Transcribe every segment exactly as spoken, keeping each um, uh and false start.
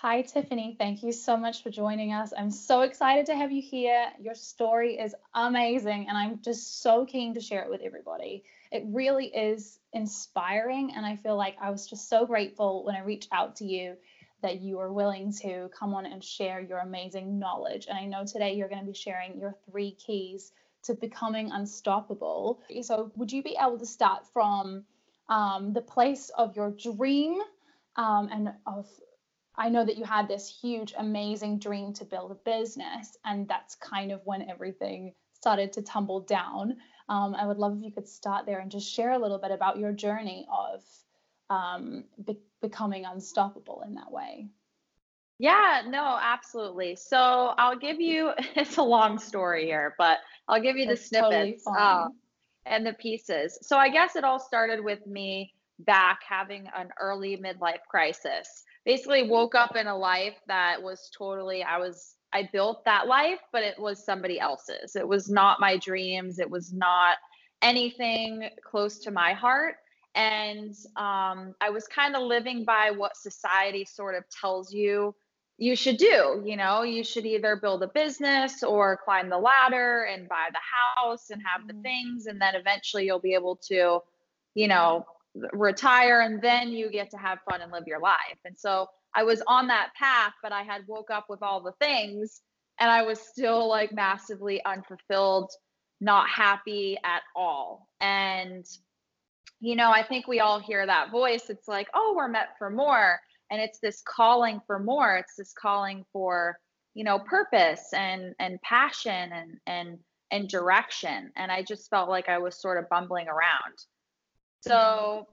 Hi, Tiffany. Thank you so much for joining us. I'm so excited to have you here. Your story is amazing, and I'm just so keen to share it with everybody. It really is inspiring, and I feel like I was just so grateful when I reached out to you that you were willing to come on and share your amazing knowledge. And I know today you're going to be sharing your three keys to becoming unstoppable. So, would you be able to start from um, the place of your dream um, and of I know that you had this huge, amazing dream to build a business, and that's kind of when everything started to tumble down. Um, I would love if you could start there and just share a little bit about your journey of um, be- becoming unstoppable in that way. Yeah, no, absolutely. So I'll give you, it's a long story here, but I'll give you the That's totally snippets uh, fine. and the pieces. So I guess it all started with me back having an early midlife crisis. Basically, woke up in a life that was totally, I was, I built that life, but it was somebody else's. It was not my dreams. It was not anything close to my heart. And um, I was kind of living by what society sort of tells you you should do. You know, you should either build a business or climb the ladder and buy the house and have the Mm. things, and then eventually you'll be able to, you know, retire, and then you get to have fun and live your life. And so I was on that path, but I had woke up with all the things, and I was still like massively unfulfilled, not happy at all. And you know, I think we all hear that voice. It's like, oh, we're meant for more. And it's this calling for more. It's this calling for, you know, purpose and and passion and and and direction. And I just felt like I was sort of bumbling around. Mhm. So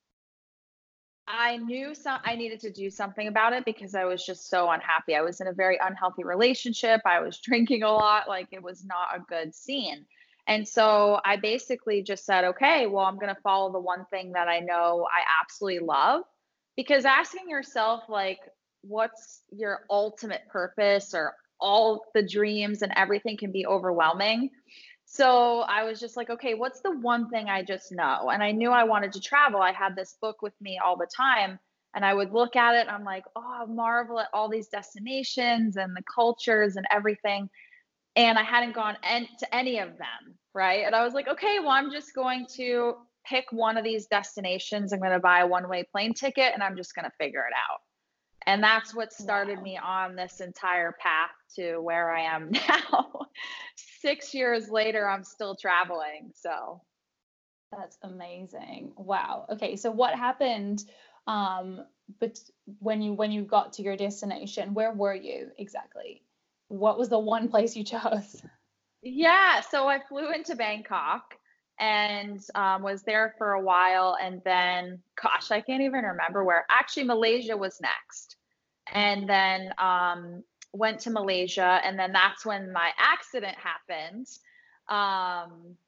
I knew some I needed to do something about it because I was just so unhappy. I was in a very unhealthy relationship. I was drinking a lot, like it was not a good scene. And so I basically just said, okay, well, I'm going to follow the one thing that I know I absolutely love, because asking yourself like what's your ultimate purpose or all the dreams and everything can be overwhelming. So I was just like, okay, what's the one thing I just know? And I knew I wanted to travel. I had this book with me all the time. And I would look at it and I'm like, oh, I marvel at all these destinations and the cultures and everything. And I hadn't gone en- to any of them. Right. And I was like, okay, well, I'm just going to pick one of these destinations. I'm going to buy a one way plane ticket and I'm just going to figure it out. And that's what started Wow. me on this entire path to where I am now. Six years later, I'm still traveling. So, That's amazing. Wow. Okay, so what happened um but when you when you got to your destination, where were you exactly? What was the one place you chose? yeah, so I flew into Bangkok and um, was there for a while. And then, gosh, I can't even remember where. Actually, Malaysia was next. And then um, went to Malaysia. And then that's when my accident happened. Um,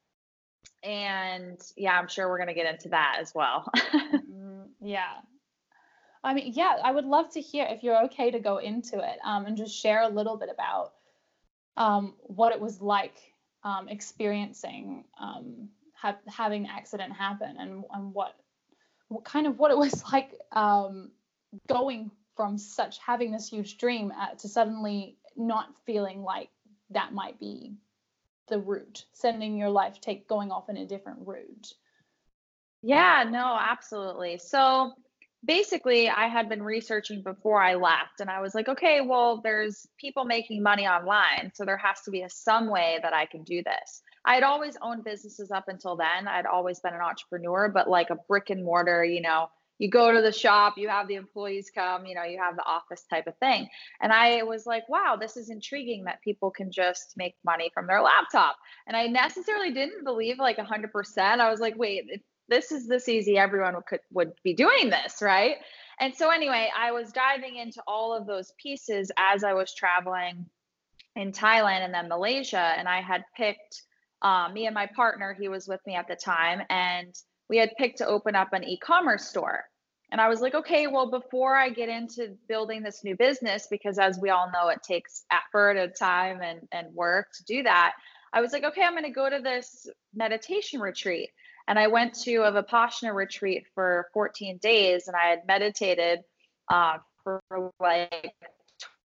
and yeah, I'm sure we're going to get into that as well. Mhm. Yeah. I mean, yeah, I would love to hear if you're okay to go into it um, and just share a little bit about um, what it was like um, experiencing um, ha- having the accident happen and, and what what kind of what it was like um, going from such having this huge dream uh, to suddenly not feeling like that might be the route, sending your life take going off in a different route. Yeah, no, absolutely. So basically, I had been researching before I left, and I was like, okay, well, there's people making money online, so there has to be a some way that I can do this. I had always owned businesses up until then. I'd always been an entrepreneur, but like a brick and mortar, you know, you go to the shop, you have the employees come, you know, you have the office type of thing. And I was like, wow, this is intriguing that people can just make money from their laptop. And I necessarily didn't believe like one hundred percent. I was like, wait, this is this easy, everyone could would be doing this, right? And so anyway, I was diving into all of those pieces as I was traveling in Thailand and then Malaysia. And I had picked um, me and my partner, he was with me at the time, and we had picked to open up an e-commerce store. And I was like, okay, well, before I get into building this new business, because as we all know, it takes effort and time and, and work to do that. I was like, okay, I'm going to go to this meditation retreat. And I went to a Vipassana retreat for fourteen days, and I had meditated uh, for like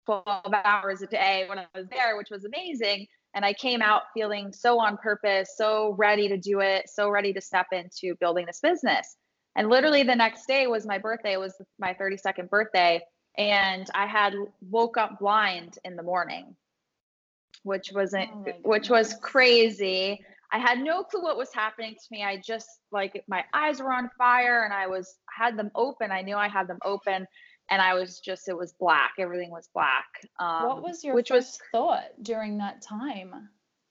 twelve hours a day when I was there, which was amazing. And I came out feeling so on purpose, so ready to do it, so ready to step into building this business. And literally the next day was my birthday. It was my thirty-second birthday. And I had woke up blind in the morning, which wasn't, Oh my which was goodness. crazy. I had no clue what was happening to me. I just like my eyes were on fire and I was had them open. I knew I had them open and I was just it was black. Everything was black. What Um, was your which was first thought during that time?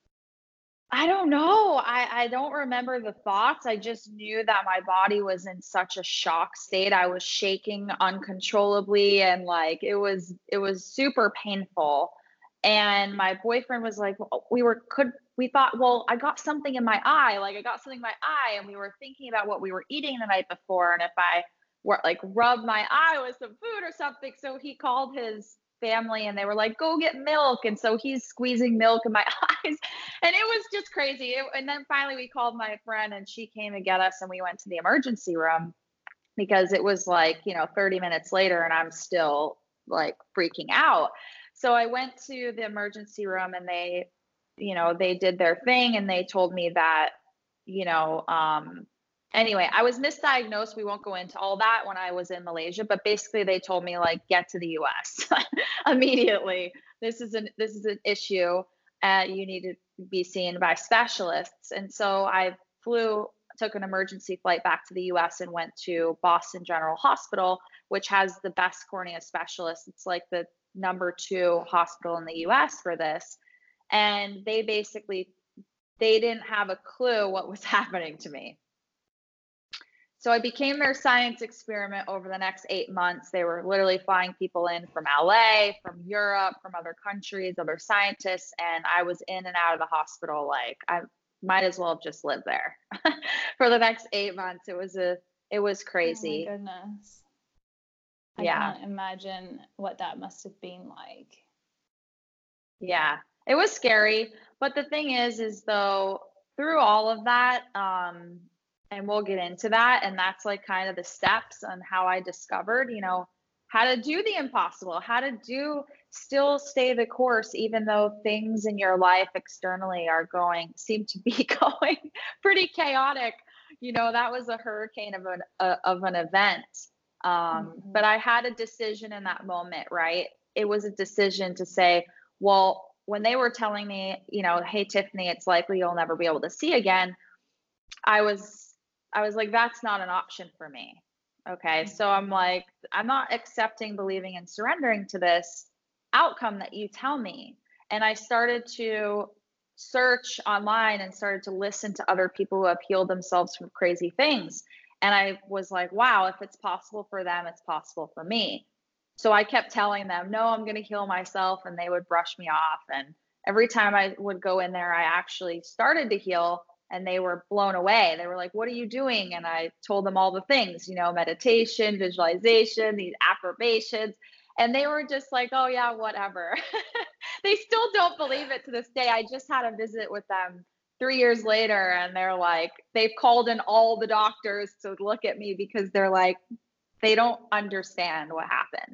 I don't know. I, I don't remember the thoughts. I just knew that my body was in such a shock state. I was shaking uncontrollably and like it was it was super painful. And my boyfriend was like, "Well, we were could we thought, well, I got something in my eye, like I got something in my eye, and we were thinking about what we were eating the night before, and if I were like rub my eye with some food or something." So he called his family and they were like, "Go get milk." And so he's squeezing milk in my eyes and it was just crazy. It, and then finally we called my friend and she came to get us and we went to the emergency room because it was like, you know, thirty minutes later and I'm still like freaking out. So I went to the emergency room and they, you know, they did their thing and they told me that, you know, um, anyway, I was misdiagnosed. We won't go into all that when I was in Malaysia, but basically they told me like get to the U S immediately. This is an this is an issue. Uh, you need to be seen by specialists. And so I flew, took an emergency flight back to the U S and went to Boston General Hospital, which has the best cornea specialists. It's like the number two hospital in the U S for this. And they basically they didn't have a clue what was happening to me. So I became their science experiment over the next eight months. They were literally flying people in from L A, from Europe, from other countries, other scientists, and I was in and out of the hospital like I might as well have just lived there for the next eight months. It was a it was Oh my crazy. goodness. I Yeah. can't imagine what that must have been like. Yeah. It was scary, but the thing is is though through all of that um and we'll get into that and that's like kind of the steps on how I discovered, you know, how to do the impossible, how to do still stay the course even though things in your life externally are going seem to be going pretty chaotic. You know, that was a hurricane of an uh, of an event. Um, Mhm. but I had a decision in that moment, right? It was a decision to say, well, when they were telling me, you know, hey Tiffany, it's likely you'll never be able to see again, I was I was like, that's not an option for me. Okay. So I'm like, I'm not accepting, believing, and surrendering to this outcome that you tell me. And I started to search online and started to listen to other people who have healed themselves from crazy things. And I was like, wow, if it's possible for them, it's possible for me. So I kept telling them, no, I'm going to heal myself. And they would brush me off. And every time I would go in there, I actually started to heal and they were blown away. They were like, what are you doing? And I told them all the things, you know, meditation, visualization, these affirmations. And they were just like, oh, yeah, whatever. They still don't believe it to this day. I just had a visit with them three years later, and they're like, they've called in all the doctors to look at me because they're like, they don't understand what happened.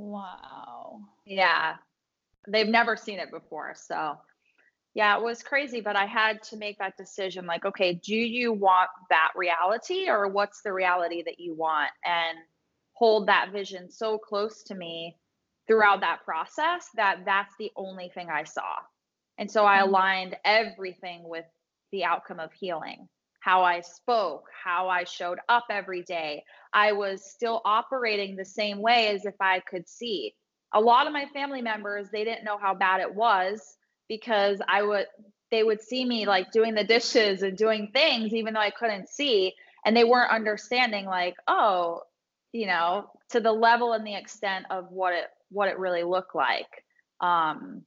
Wow. Yeah. They've never seen it before. So, yeah, it was crazy, but I had to make that decision like, okay, do you want that reality or what's the reality that you want? And hold that vision so close to me throughout that process that that's the only thing I saw. And so I Mm. aligned everything with the outcome of healing. How I spoke, how I showed up every day. I was still operating the same way as if I could see. A lot of my family members, they didn't know how bad it was because I would they would see me like doing the dishes and doing things even though I couldn't see and they weren't understanding like, oh, you know, to the level and the extent of what it what it really looked like. Um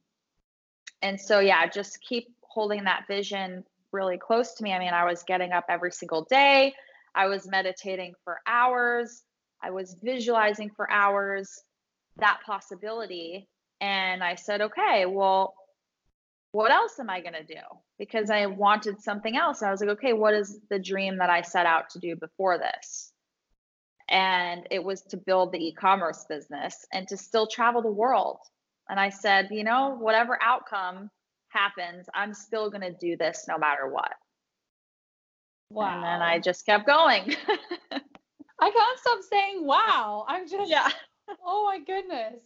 and so yeah, just keep holding that vision really close to me. I mean, I was getting up every single day. I was meditating for hours. I was visualizing for hours that possibility. And I said, okay, well, what else am I going to do? Because I wanted something else. I was like, okay, what is the dream that I set out to do before this? And it was to build the e-commerce business and to still travel the world. And I said, you know, whatever outcome happens, I'm still going to do this no matter what. And then I Wow. just kept going. I can't stop saying wow. I'm just, Yeah. oh my goodness.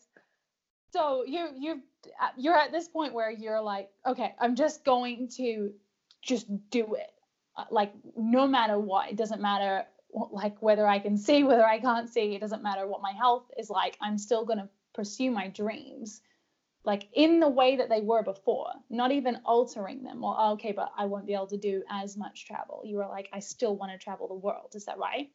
So you you you're at this point where you're like, okay, I'm just going to just do it. Uh, Like no matter what, it doesn't matter like whether I can see, whether I can't see, it doesn't matter what my health is like. I'm still going to pursue my dreams like in the way that they were before, not even altering them. Well, okay, but I won't be able to do as much travel. You were like, I still want to travel the world. Is that right?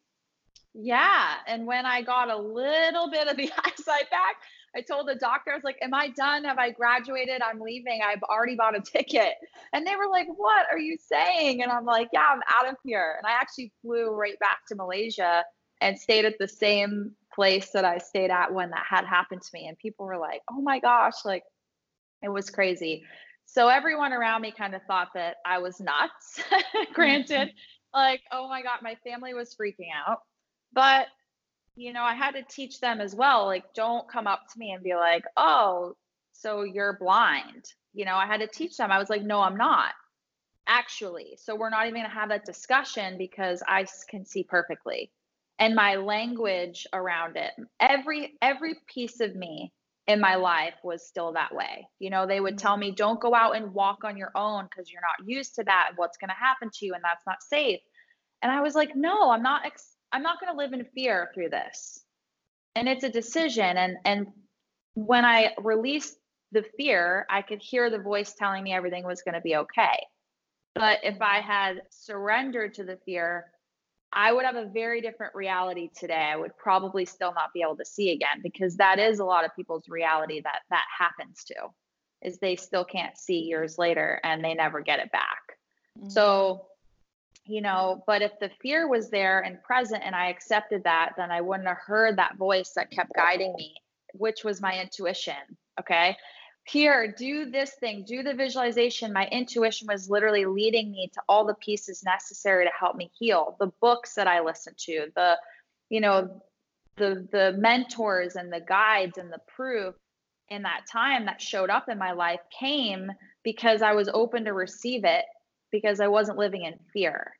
Yeah. And when I got a little bit of the eyesight back, I told the doctor, I was like, am I done? Have I graduated? I'm leaving. I've already bought a ticket. And they were like, what are you saying? And I'm like, yeah, I'm out of here. And I actually flew right back to Malaysia and stayed at the same place that I stayed at when that had happened to me. And people were like, oh my gosh, like it was crazy. So everyone around me kind of thought that I was nuts, granted. Like, oh my God, my family was freaking out. But, you know, I had to teach them as well. Like, don't come up to me and be like, oh, so you're blind. You know, I had to teach them. I was like, no, I'm not actually. So we're not even going to have that discussion because I s- can see perfectly. And my language around it, every every piece of me in my life was still that way. You know, they would tell me, don't go out and walk on your own because you're not used to that and what's going to happen to you and that's not safe. And I was like, no, I'm not ex- I'm not going to live in fear through this. And it's a decision. And and when I released the fear, I could hear the voice telling me everything was going to be okay. But if I had surrendered to the fear, I would have a very different reality today. I would probably still not be able to see again because that is a lot of people's reality that that happens to is they still can't see years later and they never get it back. Mm. So, you know, but if the fear was there and present and I accepted that, then I wouldn't have heard that voice that kept guiding me, which was my intuition. Okay. Here, do this thing, do the visualization. My intuition was literally leading me to all the pieces necessary to help me heal. The books that I listened to, the, you know, the the mentors and the guides and the proof in that time that showed up in my life came because I was open to receive it because I wasn't living in fear.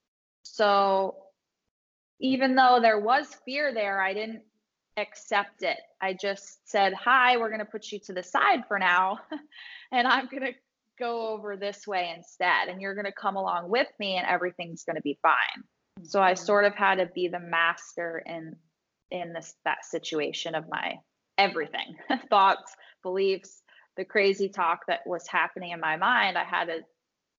So even though there was fear there, I didn't accept it. I just said, hi, we're going to put you to the side for now. And I'm going to go over this way instead. And you're going to come along with me and everything's going to be fine. So I sort of had to be the master in in this that situation of my everything, thoughts, beliefs, the crazy talk that was happening in my mind. I had to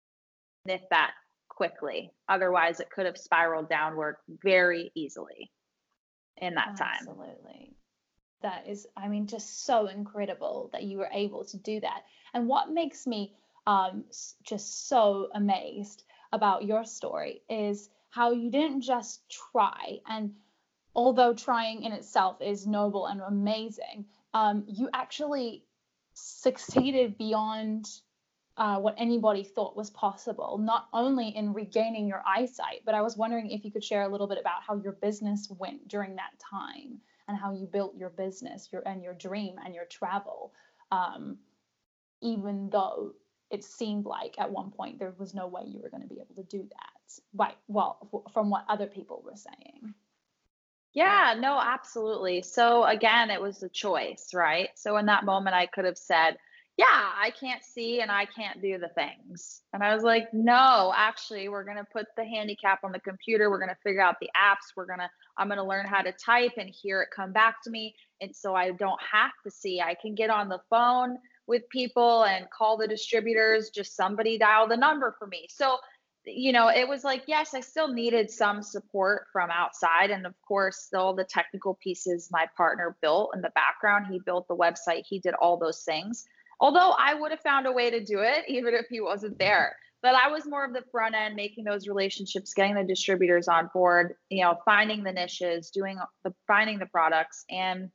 nip that quickly. Otherwise, it could have spiraled downward very easily in that time. Absolutely. That is, I mean, just so incredible that you were able to do that. And what makes me um, s- just so amazed about your story is how you didn't just try. And although trying in itself is noble and amazing, um, you actually succeeded beyond uh, what anybody thought was possible, not only in regaining your eyesight, but I was wondering if you could share a little bit about how your business went during that time and how you built your business, your and your dream and your travel, um, even though it seemed like at one point there was no way you were going to be able to do that. Right. Well, from what other people were saying. Yeah, no, absolutely. So again, it was a choice, right? So in that moment, I could have said, yeah, I can't see and I can't do the things. And I was like, no, actually, we're going to put the handicap on the computer. We're going to figure out the apps. We're going to, I'm going to learn how to type and hear it come back to me. And so I don't have to see. I can get on the phone with people and call the distributors, just somebody dial the number for me. So you know, it was like, yes, I still needed some support from outside. And of course, all the technical pieces my partner built in the background, he built the website, he did all those things. Although I would have found a way to do it, even if he wasn't there. But I was more of the front end, making those relationships, getting the distributors on board, you know, finding the niches, doing the finding the products. And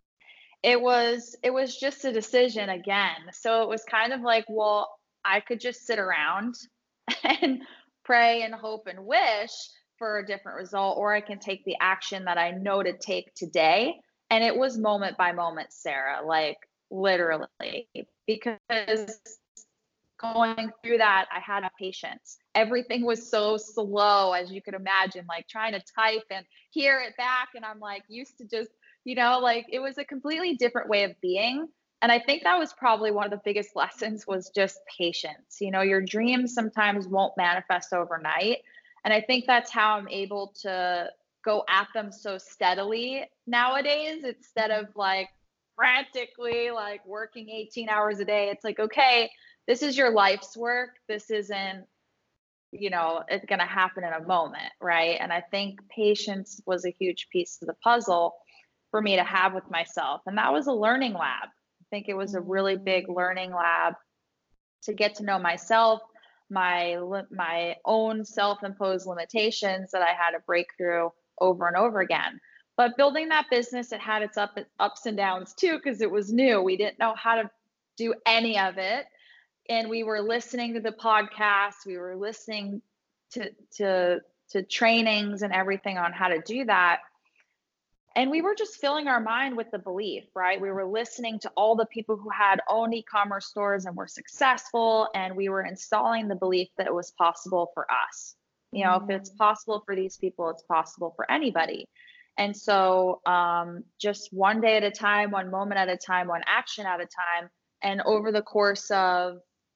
it was it was just a decision again. So it was kind of like, well, I could just sit around and pray and hope and wish for a different result, or I can take the action that I know to take today. And it was moment by moment, Sarah. Like literally, because going through that, I had patience. Everything was so slow, as you could imagine, like trying to type and hear it back. And I'm like used to just, you know, like it was a completely different way of being. And I think that was probably one of the biggest lessons was just patience. You know, your dreams sometimes won't manifest overnight. And I think that's how I'm able to go at them so steadily nowadays, instead of like frantically like working eighteen hours a day. It's like, okay, this is your life's work. This isn't, you know, it's going to happen in a moment. Right. And I think patience was a huge piece of the puzzle for me to have with myself. And that was a learning lab. I think it was a really big learning lab to get to know myself, my, my own self-imposed limitations that I had to break through over and over again. But building that business, it had its up, ups and downs too, because it was new. We didn't know how to do any of it. And we were listening to the podcasts, we were listening to, to, to trainings and everything on how to do that. And we were just filling our mind with the belief, right? We were listening to all the people who had owned e-commerce stores and were successful. And we were installing the belief that it was possible for us. You know, mm. if it's possible for these people, it's possible for anybody. And so um, just one day at a time, one moment at a time, one action at a time. And over the course of,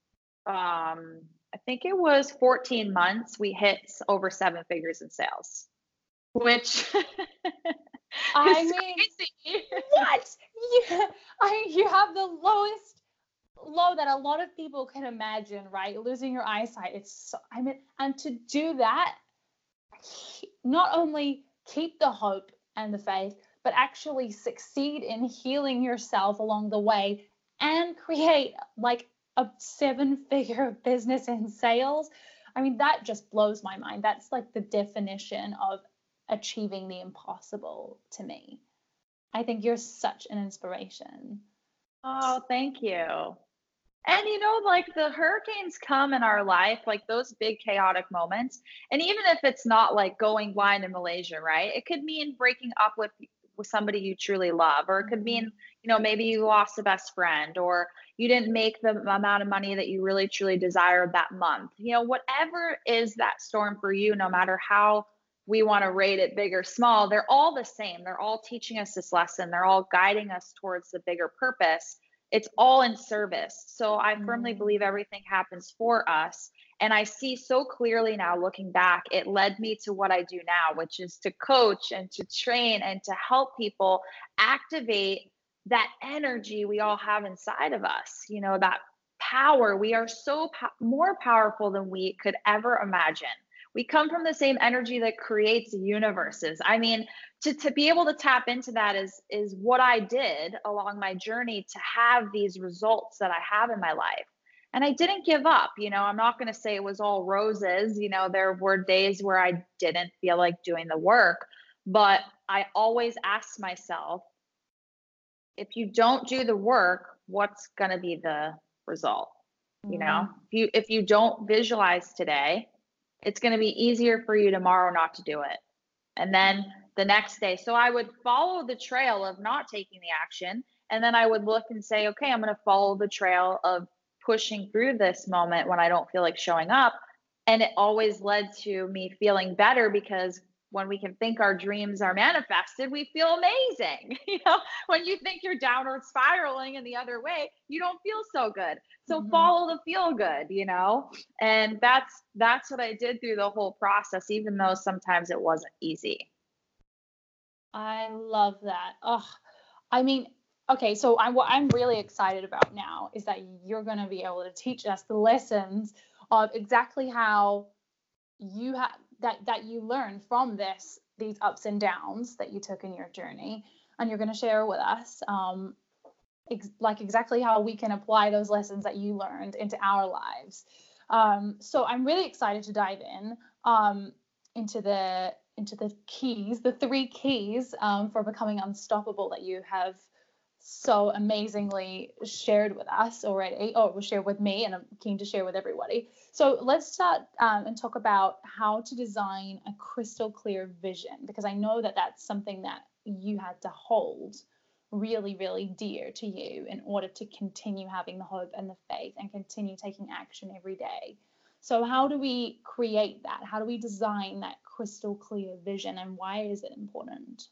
um, I think it was fourteen months, we hit over seven figures in sales, which I mean, what? You, I, you have the lowest low that a lot of people can imagine, right? Losing your eyesight. It's so, I mean, and to do that, not only keep the hope and the faith, but actually succeed in healing yourself along the way and create like a seven-figure business in sales. I mean, that just blows my mind. That's like the definition of achieving the impossible to me. I think you're such an inspiration. Oh, thank you. And you know, like the hurricanes come in our life, like those big chaotic moments. And even if it's not like going blind in Malaysia, right? It could mean breaking up with with somebody you truly love, or it could mean, you know, maybe you lost a best friend, or you didn't make the amount of money that you really truly desired that month. You know, whatever is that storm for you, no matter how we want to rate it big or small, they're all the same. They're all teaching us this lesson. They're all guiding us towards the bigger purpose. It's all in service. So I firmly believe everything happens for us. And I see so clearly now, looking back, it led me to what I do now, which is to coach and to train and to help people activate that energy we all have inside of us. You know, that power. We are so po- more powerful than we could ever imagine. We come from the same energy that creates universes. I mean, to, to be able to tap into that is, is what I did along my journey to have these results that I have in my life. And I didn't give up. You know, I'm not going to say it was all roses. You know, there were days where I didn't feel like doing the work, but I always asked myself, if you don't do the work, what's going to be the result? Mm-hmm. You know, if you, if you don't visualize today, it's going to be easier for you tomorrow not to do it. And then the next day. So I would follow the trail of not taking the action. And then I would look and say, okay, I'm going to follow the trail of pushing through this moment when I don't feel like showing up. And it always led to me feeling better, because when we can think our dreams are manifested, we feel amazing. You know, when you think you're downward spiraling in the other way, you don't feel so good. So mm-hmm. follow the feel good, you know, and that's, that's what I did through the whole process, even though sometimes it wasn't easy. I love that. Oh, I mean, okay. So I, what I'm really excited about now is that you're going to be able to teach us the lessons of exactly how you have, that that you learned from this, these ups and downs that you took in your journey, and you're going to share with us um ex- like exactly how we can apply those lessons that you learned into our lives. Um so I'm really excited to dive in um into the into the keys, the three keys um for becoming unstoppable that you have so amazingly shared with us already, or was shared with me, and I'm keen to share with everybody. So let's start um, and talk about how to design a crystal clear vision, because I know that that's something that you had to hold really, really dear to you in order to continue having the hope and the faith and continue taking action every day. So how do we create that? How do we design that crystal clear vision, and why is it important?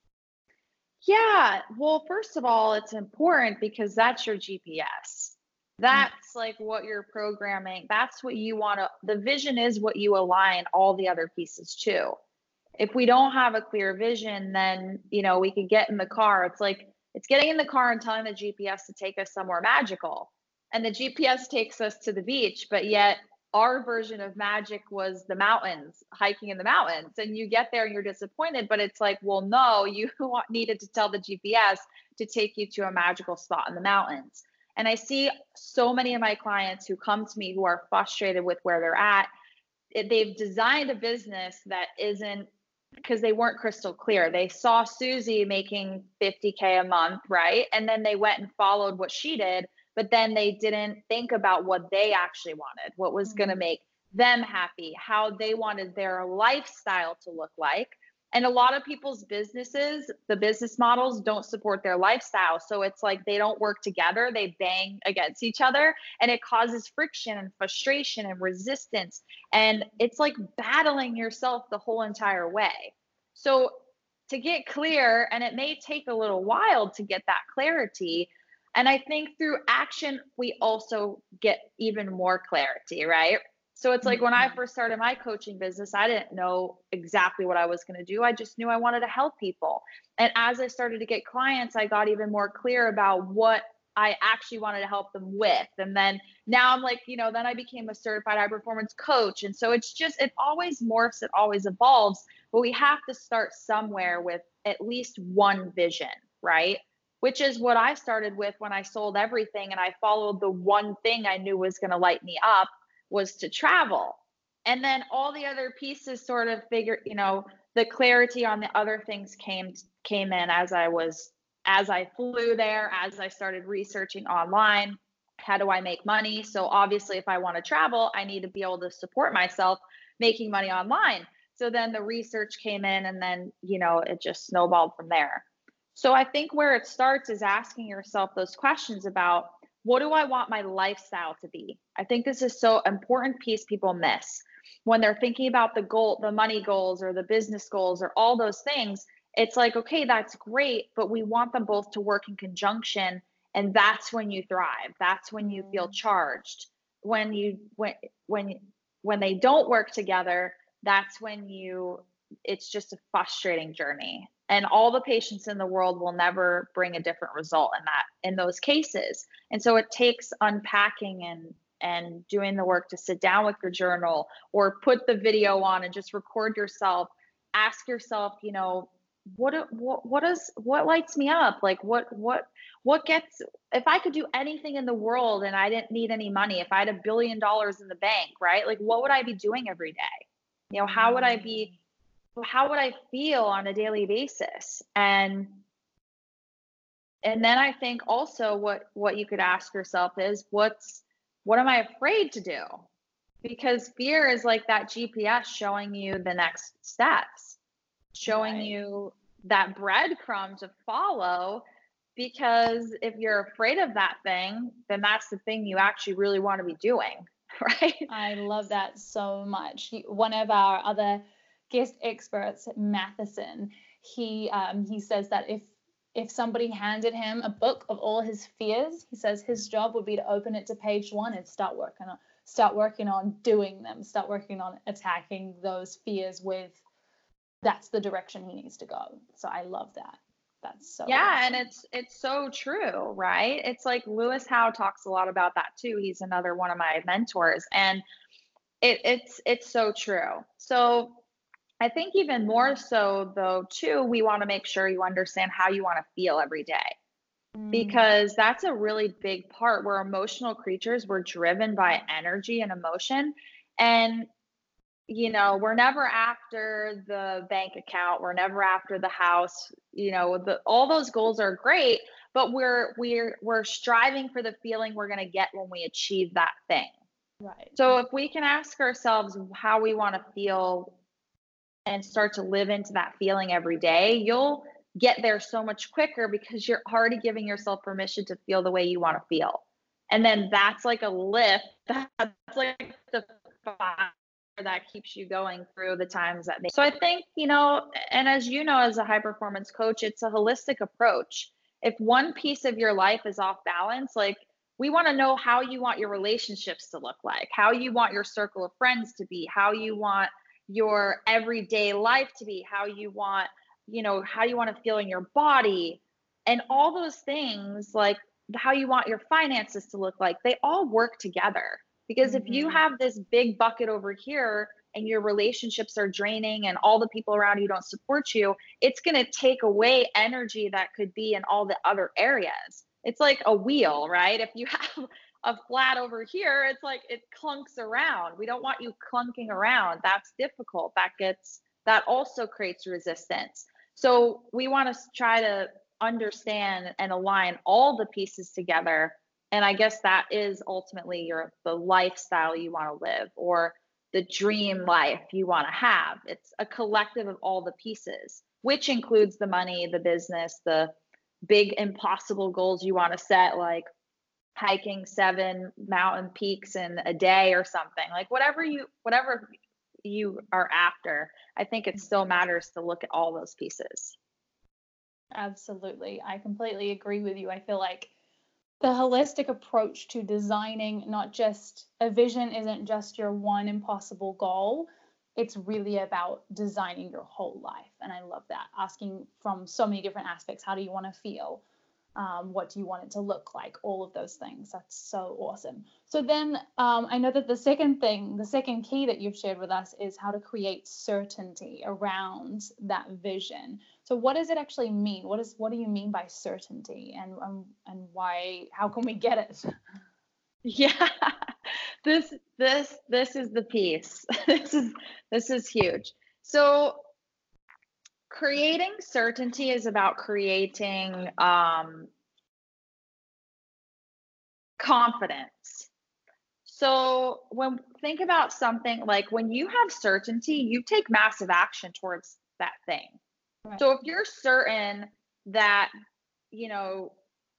Yeah, well, first of all, it's important because that's your G P S. That's like what you're programming. That's what you want to, the vision is what you align all the other pieces to. If we don't have a clear vision, then, you know, we could get in the car. It's like, it's getting in the car and telling the G P S to take us somewhere magical. And the G P S takes us to the beach, but yet our version of magic was the mountains, hiking in the mountains. And you get there and you're disappointed, but it's like, well, no, you needed to tell the G P S to take you to a magical spot in the mountains. And I see so many of my clients who come to me who are frustrated with where they're at. They've designed a business that isn't, because they weren't crystal clear. They saw Susie making fifty K a month, right? And then they went and followed what she did, but then they didn't think about what they actually wanted, what was going to make them happy, how they wanted their lifestyle to look like. And a lot of people's businesses, the business models don't support their lifestyle. So it's like they don't work together, they bang against each other, and it causes friction and frustration and resistance. And it's like battling yourself the whole entire way. So to get clear, and it may take a little while to get that clarity. And I think through action, we also get even more clarity, right? So it's like when I first started my coaching business, I didn't know exactly what I was going to do. I just knew I wanted to help people. And as I started to get clients, I got even more clear about what I actually wanted to help them with. And then now I'm like, you know, then I became a certified high performance coach. And so it's just, it always morphs, it always evolves, but we have to start somewhere with at least one vision, right? Which is what I started with when I sold everything and I followed the one thing I knew was going to light me up, was to travel. And then all the other pieces sort of figure, you know, the clarity on the other things came came in as I was as I flew there, as I started researching online, how do I make money? So obviously if I want to travel, I need to be able to support myself making money online. So then the research came in, and then, you know, it just snowballed from there. So I think where it starts is asking yourself those questions about, what do I want my lifestyle to be? I think this is so important piece people miss when they're thinking about the goal, the money goals or the business goals or all those things. It's like, okay, that's great, but we want them both to work in conjunction. And that's when you thrive. That's when you feel charged. When you, when, when, when they don't work together, that's when you, it's just a frustrating journey. And all the patients in the world will never bring a different result in that, in those cases. And so it takes unpacking and, and doing the work to sit down with your journal or put the video on and just record yourself. Ask yourself, you know, what, what, what is, what lights me up? Like what, what, what gets, if I could do anything in the world and I didn't need any money, if I had a billion dollars in the bank, right? Like what would I be doing every day? You know, how would I be, how would I feel on a daily basis? And and then I think also what what you could ask yourself is, what's what am I afraid to do? Because fear is like that G P S showing you the next steps, showing right. you that breadcrumb to follow. Because if you're afraid of that thing, then that's the thing you actually really want to be doing, right? I love that so much. One of our other guest experts, Matheson, he um, he says that if if somebody handed him a book of all his fears, he says his job would be to open it to page one and start working on start working on doing them, start working on attacking those fears with, that's the direction he needs to go. So I love that. That's so yeah, awesome. And it's it's so true, right? It's like Lewis Howe talks a lot about that too. He's another one of my mentors, and it, it's it's so true. So I think even more so though too, we want to make sure you understand how you want to feel every day, mm. because that's a really big part. We're emotional creatures. We're driven by energy and emotion, and you know, we're never after the bank account. We're never after the house. You know, the, all those goals are great, but we're we're we're striving for the feeling we're going to get when we achieve that thing. Right. So if we can ask ourselves how we want to feel and start to live into that feeling every day, you'll get there so much quicker because you're already giving yourself permission to feel the way you want to feel. And then that's like a lift. That's like the fire that keeps you going through the times that they. So I think, you know, and as you know, as a high performance coach, it's a holistic approach. If one piece of your life is off balance, like we want to know how you want your relationships to look like, how you want your circle of friends to be, how you want your everyday life to be, how you want, you know, how you want to feel in your body, and all those things, like how you want your finances to look like, they all work together. Because mm-hmm. if you have this big bucket over here and your relationships are draining and all the people around you don't support you, it's going to take away energy that could be in all the other areas. It's like a wheel, right? If you have a flat over here, it's like it clunks around. We don't want you clunking around. That's difficult. That gets, that also creates resistance. So we want to try to understand and align all the pieces together. And I guess that is ultimately your the lifestyle you want to live, or the dream life you want to have. It's a collective of all the pieces, which includes the money, the business, the big impossible goals you want to set, like hiking seven mountain peaks in a day or something. Like whatever you whatever you are after, I think it still matters to look at all those pieces. Absolutely. I completely agree with you. I feel like the holistic approach to designing not just a vision isn't just your one impossible goal. It's really about designing your whole life. And I love that. Asking from so many different aspects. How do you want to feel? Um, what do you want it to look like? All of those things. That's so awesome. So then um, I know that the second thing, the second key that you've shared with us is how to create certainty around that vision. So what does it actually mean? What is, what do you mean by certainty, and um, and why, how can we get it? Yeah, this, this, this is the piece. This is, this is huge. So creating certainty is about creating um, confidence. So when think about something like when you have certainty, you take massive action towards that thing. Right. So if you're certain that, you know,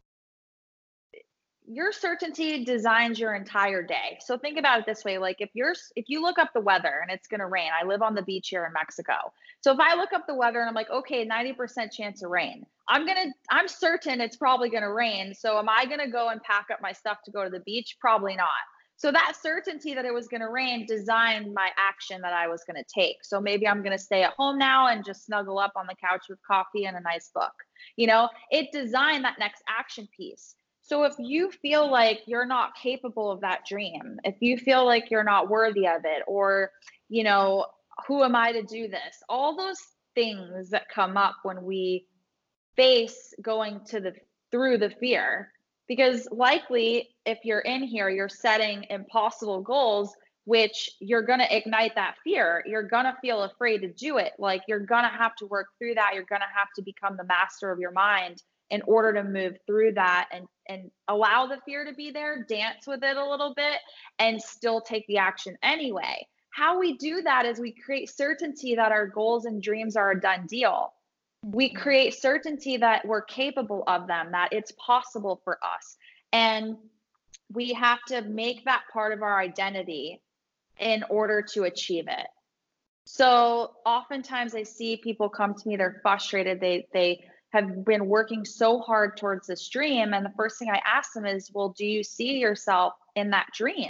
your certainty designs your entire day. So think about it this way. Like if you're, if you look up the weather and it's going to rain, I live on the beach here in Mexico. So if I look up the weather and I'm like, okay, ninety percent chance of rain, I'm going to, I'm certain it's probably going to rain. So am I going to go and pack up my stuff to go to the beach? Probably not. So that certainty that it was going to rain designed my action that I was going to take. So maybe I'm going to stay at home now and just snuggle up on the couch with coffee and a nice book. You know, it designed that next action piece. So if you feel like you're not capable of that dream, if you feel like you're not worthy of it, or, you know, who am I to do this? All those things that come up when we face going to the through the fear, because likely if you're in here, you're setting impossible goals, which you're going to ignite that fear. You're going to feel afraid to do it. Like you're going to have to work through that. You're going to have to become the master of your mind in order to move through that and, and allow the fear to be there, dance with it a little bit, and still take the action anyway. How we do that is we create certainty that our goals and dreams are a done deal. We create certainty that we're capable of them, that it's possible for us. And we have to make that part of our identity in order to achieve it. So oftentimes I see people come to me, they're frustrated, they they have been working so hard towards this dream. And the first thing I ask them is, well, do you see yourself in that dream?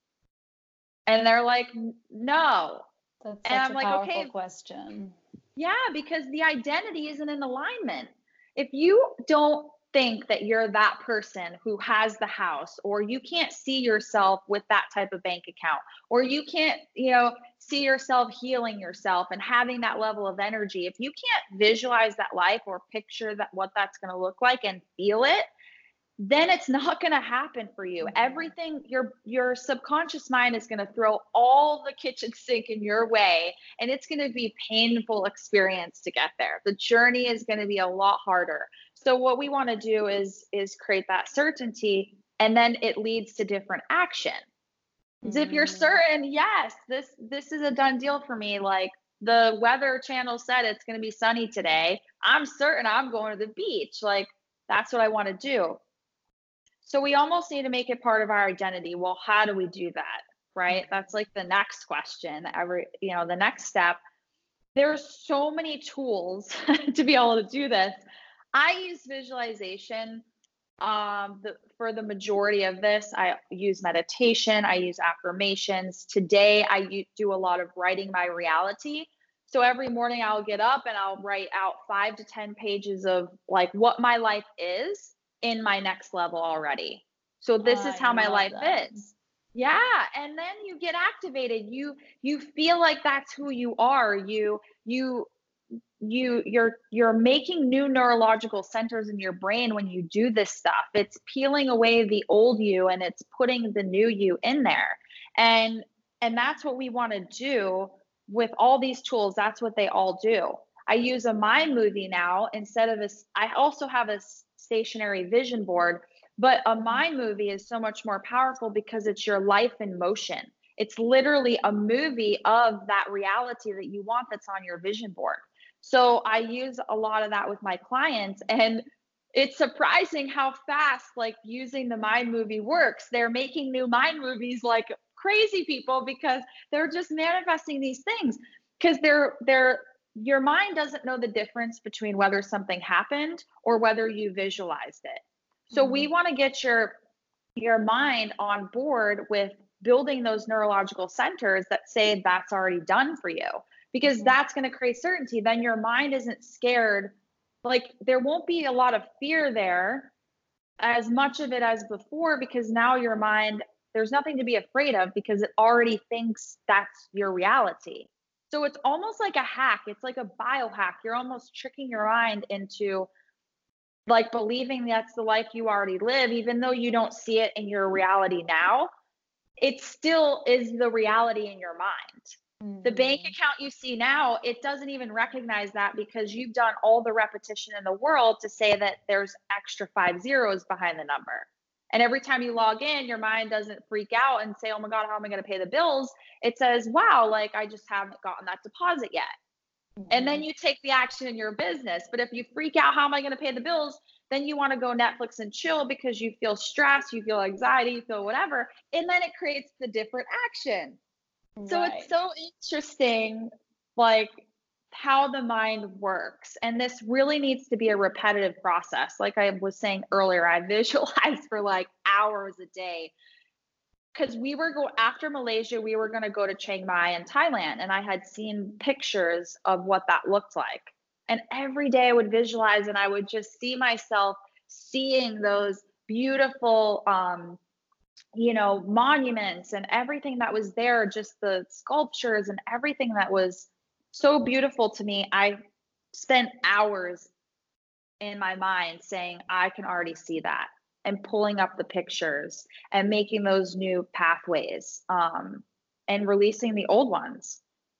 And they're like, no. That's such and I'm a like, powerful okay, question. Yeah, because the identity isn't in alignment. If you don't think that you're that person who has the house, or you can't see yourself with that type of bank account, or you can't, you know, see yourself healing yourself and having that level of energy, if you can't visualize that life or picture that what that's going to look like and feel it, then it's not going to happen for you. Everything, your your subconscious mind is going to throw all the kitchen sink in your way, and it's going to be a painful experience to get there. The journey is going to be a lot harder. So what we want to do is is create that certainty, and then it leads to different action. Because if you're certain, yes, this this is a done deal for me. Like the weather channel said it's going to be sunny today. I'm certain I'm going to the beach. Like, that's what I want to do. So we almost need to make it part of our identity. Well, how do we do that? Right? That's like the next question. Every, you know, the next step. There's so many tools to be able to do this. I use visualization um, the, for the majority of this. I use meditation. I use affirmations. Today, I u- do a lot of writing my reality. So every morning I'll get up and I'll write out five to ten pages of like what my life is in my next level already. So this is I how my love life that. is. Yeah, and then you get activated. You you feel like that's who you are. You you you you're you're making new neurological centers in your brain when you do this stuff. It's peeling away the old you and it's putting the new you in there. And and that's what we want to do with all these tools. That's what they all do. I use a mind movie now instead of a s- I also have a s- stationary vision board, but a mind movie is so much more powerful because it's your life in motion. It's literally a movie of that reality that you want that's on your vision board. So I use a lot of that with my clients, and it's surprising how fast like using the mind movie works. They're making new mind movies like crazy people because they're just manifesting these things because they're they're your mind doesn't know the difference between whether something happened or whether you visualized it. So we Mhm. want to get your your mind on board with building those neurological centers that say that's already done for you because Mhm. that's going to create certainty. Then your mind isn't scared. Like there won't be a lot of fear there as much of it as before because now your mind, there's nothing to be afraid of because it already thinks that's your reality. So it's almost like a hack. It's like a biohack. You're almost tricking your mind into like believing that's the life you already live, even though you don't see it in your reality now, it still is the reality in your mind. The bank Mhm. account you see now, it doesn't even recognize that because you've done all the repetition in the world to say that there's extra five zeros behind the number. And every time you log in, your mind doesn't freak out and say, oh my God, how am I going to pay the bills? It says, wow, like I just haven't gotten that deposit yet. And then Mhm. you take the action in your business. But if you freak out, how am I going to pay the bills? Then you want to go Netflix and chill because you feel stress, you feel anxiety, you feel whatever. And then it creates the different action. So it's Right. so interesting, like how the mind works. And this really needs to be a repetitive process. Like I was saying earlier, I visualize for like hours a day because we were go after Malaysia, we were going to go to Chiang Mai in Thailand, and I had seen pictures of what that looked like. And every day I would visualize, and I would just see myself seeing those beautiful, um, you know, monuments and everything that was there, just the sculptures and everything that was so beautiful to me. I spent hours in my mind saying, I can already see that, and pulling up the pictures and making those new pathways um, and releasing the old ones.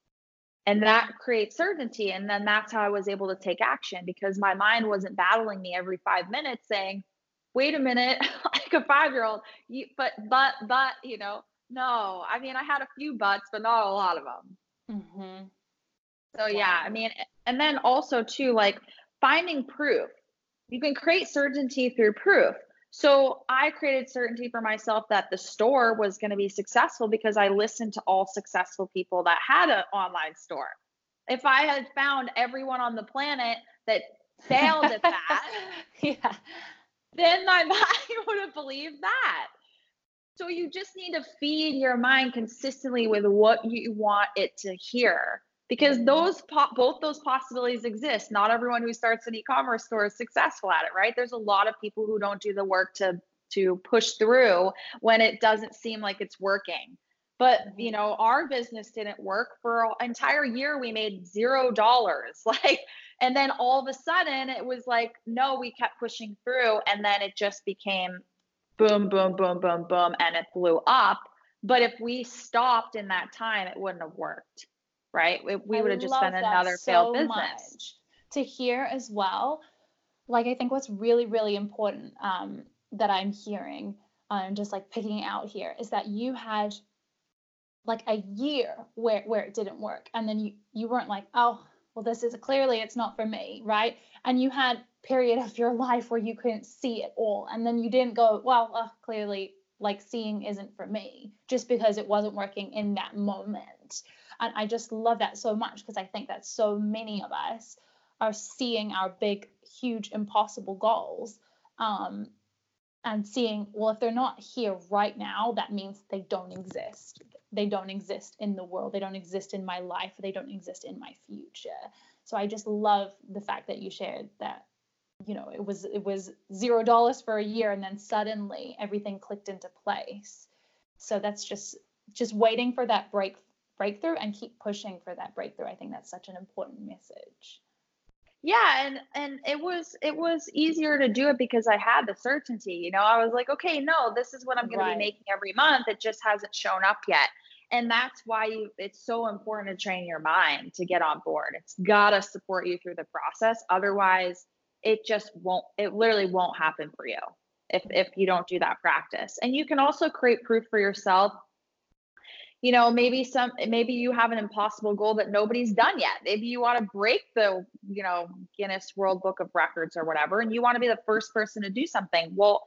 And that creates certainty. And then that's how I was able to take action because my mind wasn't battling me every five minutes saying, wait a minute, like a five year old, you, but, but, but, you know, no, I mean, I had a few buts, but not a lot of them. Mhm. So yeah, I Wow. mean, and then also too, like finding proof. You can create certainty through proof. So I created certainty for myself that the store was going to be successful because I listened to all successful people that had an online store. If I had found everyone on the planet that failed at that, Yeah. then my mind would have believed that. So you just need to feed your mind consistently with what you want it to hear because Mhm. those po- both those possibilities exist. Not everyone who starts an e-commerce store is successful at it, right? There's a lot of people who don't do the work to to push through when it doesn't seem like it's working. But, you Mhm. know, our business didn't work for an entire year. We made zero dollars. Like, and then all of a sudden it was like, no, we kept pushing through and then it just became boom, boom, boom, boom, boom, and it blew up. But if we stopped in that time, it wouldn't have worked, right? We, we I would have just been love that another failed so business. much to hear as well. Like, I think what's really, really important um, that I'm hearing uh, and just like picking out here is that you had like a year where where it didn't work, and then you you weren't like, oh, well, this is clearly it's not for me, right? And you had period of your life where you couldn't see it all, and then you didn't go, well, uh, clearly like seeing isn't for me, just because it wasn't working in that moment. And I just love that so much, because I think that so many of us are seeing our big, huge, impossible goals, um, and seeing, well, if they're not here right now, that means they don't exist. They don't exist in the world. They don't exist in my life. They don't exist in my future. So I just love the fact that you shared that, you know, it was it was zero dollars for a year, and then suddenly everything clicked into place. So that's just just waiting for that break breakthrough and keep pushing for that breakthrough. I think that's such an important message. Yeah, and and it was it was easier to do it because I had the certainty. You know, I was like, okay, no, this is what I'm going to be Right. making every month. It just hasn't shown up yet. And that's why you it's so important to train your mind to get on board. It's got to support you through the process. Otherwise, it just won't it literally won't happen for you if if you don't do that practice. And you can also create proof for yourself. You know, maybe some maybe you have an impossible goal that nobody's done yet. Maybe you want to break the, you know, Guinness World Book of Records or whatever, and you want to be the first person to do something. Well,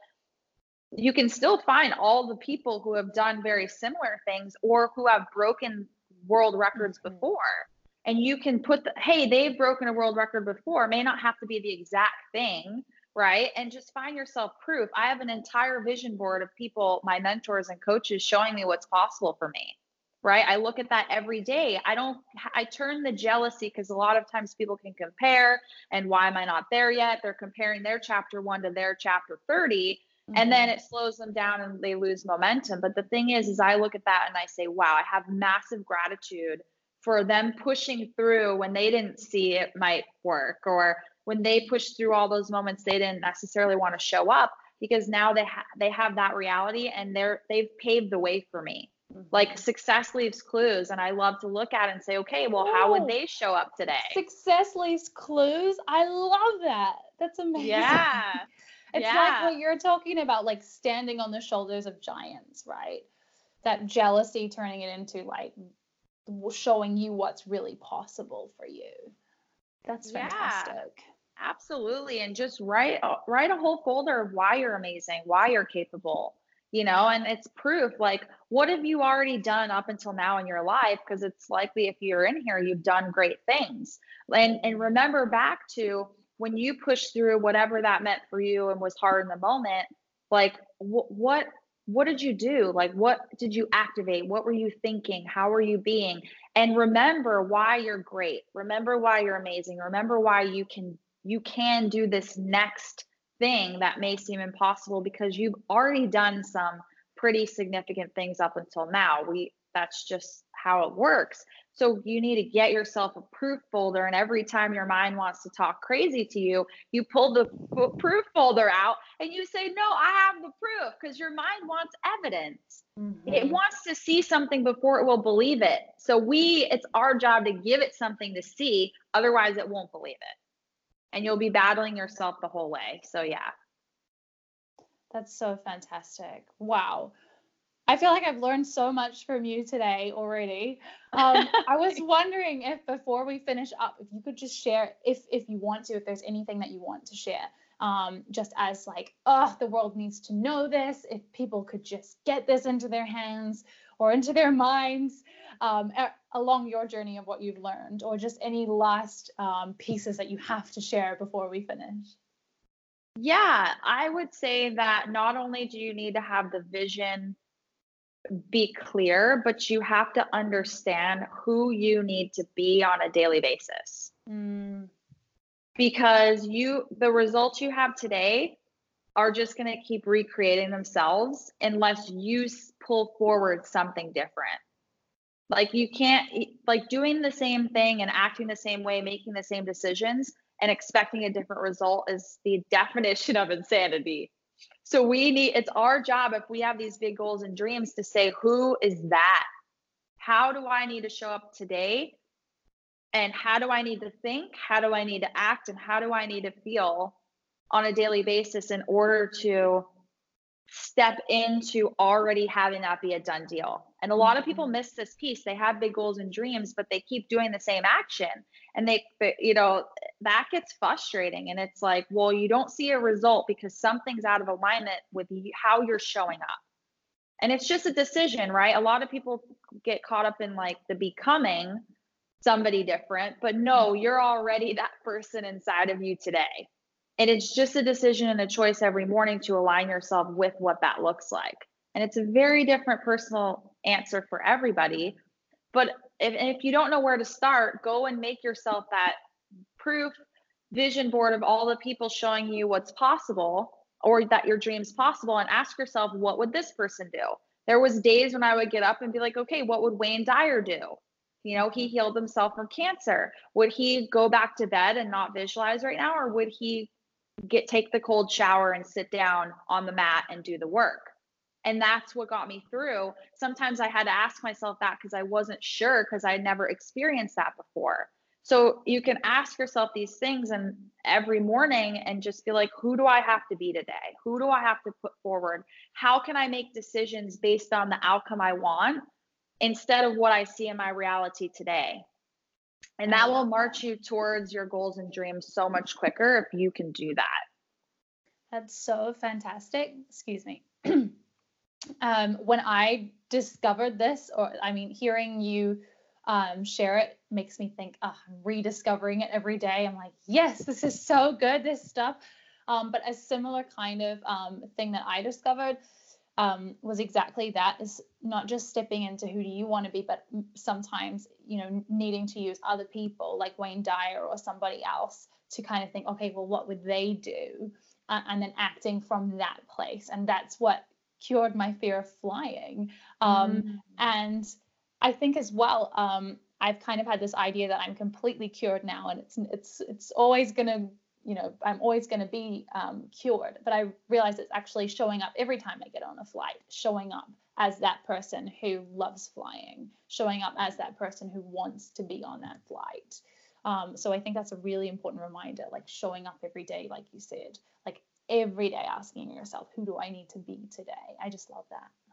you can still find all the people who have done very similar things or who have broken world records Mm-hmm. before. And you can put the, hey, they've broken a world record before. It may not have to be the exact thing, right? And just find yourself proof. I have an entire vision board of people, my mentors and coaches, showing me what's possible for me, right? I look at that every day. I don't, I turn the jealousy, because a lot of times people can compare, and why am I not there yet? They're comparing their chapter one to their chapter thirty. Mm-hmm. And then it slows them down and they lose momentum. But the thing is, is I look at that and I say, wow, I have massive gratitude for them pushing through when they didn't see it might work, or when they pushed through all those moments they didn't necessarily want to show up, because now they ha- they have that reality, and they're they've paved the way for me. Mm-hmm. Like success leaves clues, and I love to look at it and say, okay, well, Ooh, how would they show up today? Success leaves clues. I love that. That's amazing. Yeah. It's yeah. like what you're talking about, like standing on the shoulders of giants, right? That jealousy turning it into like showing you what's really possible for you. That's fantastic. Yeah, absolutely. And just write write a whole folder of why you're amazing, why you're capable, you know, and it's proof. Like, what have you already done up until now in your life? Because it's likely if you're in here, you've done great things. And and remember back to when you pushed through whatever that meant for you and was hard in the moment, like wh- what what did you do? Like, what did you activate? What were you thinking? How were you being? And remember why you're great. Remember why you're amazing. Remember why you can you can do this next thing that may seem impossible, because you've already done some pretty significant things up until now. We that's just how it works. So you need to get yourself a proof folder, and every time your mind wants to talk crazy to you, you pull the proof folder out and you say, no, I have the proof, because your mind wants evidence. Mm-hmm. It wants to see something before it will believe it. So we, it's our job to give it something to see, otherwise it won't believe it. And you'll be battling yourself the whole way. So yeah. That's so fantastic. Wow. I feel like I've learned so much from you today already. Um, I was wondering if before we finish up, if you could just share, if if you want to, if there's anything that you want to share, um, just as like, oh, the world needs to know this, if people could just get this into their hands or into their minds, um, a- along your journey of what you've learned, or just any last um, pieces that you have to share before we finish. Yeah, I would say that not only do you need to have the vision be clear, but you have to understand who you need to be on a daily basis. Mm. Because you, the results you have today are just going to keep recreating themselves unless you pull forward something different. Like you can't, like doing the same thing and acting the same way, making the same decisions and expecting a different result is the definition of insanity. So we need, it's our job, if we have these big goals and dreams, to say, who is that? How do I need to show up today? And how do I need to think? How do I need to act? And how do I need to feel on a daily basis in order to step into already having that be a done deal. And a lot of people Mhm. miss this piece. They have big goals and dreams, but they keep doing the same action. And they, they, you know, that gets frustrating. And it's like, well, you don't see a result because something's out of alignment with you, how you're showing up. And it's just a decision, right? A lot of people get caught up in like the becoming somebody different, but no, you're already that person inside of you today. And it's just a decision and a choice every morning to align yourself with what that looks like. And it's a very different personal answer for everybody. But if, if you don't know where to start, go and make yourself that proof vision board of all the people showing you what's possible or that your dream's possible, and ask yourself, what would this person do? There was days when I would get up and be like, okay, what would Wayne Dyer do? You know, he healed himself from cancer. Would he go back to bed and not visualize right now, or would he get take the cold shower and sit down on the mat and do the work? And that's what got me through. Sometimes I had to ask myself that because I wasn't sure, because I had never experienced that before. So you can ask yourself these things and every morning and just be like, who do I have to be today? Who do I have to put forward? How can I make decisions based on the outcome I want instead of what I see in my reality today? And I that will love march you towards your goals and dreams so much quicker if you can do that. That's so fantastic. Excuse me. um, when I discovered this, or I mean, hearing you um, share it makes me think, oh, I'm rediscovering it every day. I'm like, yes, this is so good, this stuff. Um, but a similar kind of um, thing that I discovered um, was exactly that, is not just stepping into who do you want to be, but sometimes, you know, needing to use other people like Wayne Dyer or somebody else to kind of think, okay, well, what would they do? Uh, and then acting from that place. And that's what cured my fear of flying. Um, Mm. and I think as well, um, I've kind of had this idea that I'm completely cured now, and it's it's it's always gonna, you know, I'm always gonna be um, cured. But I realize it's actually showing up every time I get on a flight, showing up as that person who loves flying, showing up as that person who wants to be on that flight. Um, so I think that's a really important reminder, like showing up every day, like you said, like every day asking yourself, who do I need to be today? I just love that.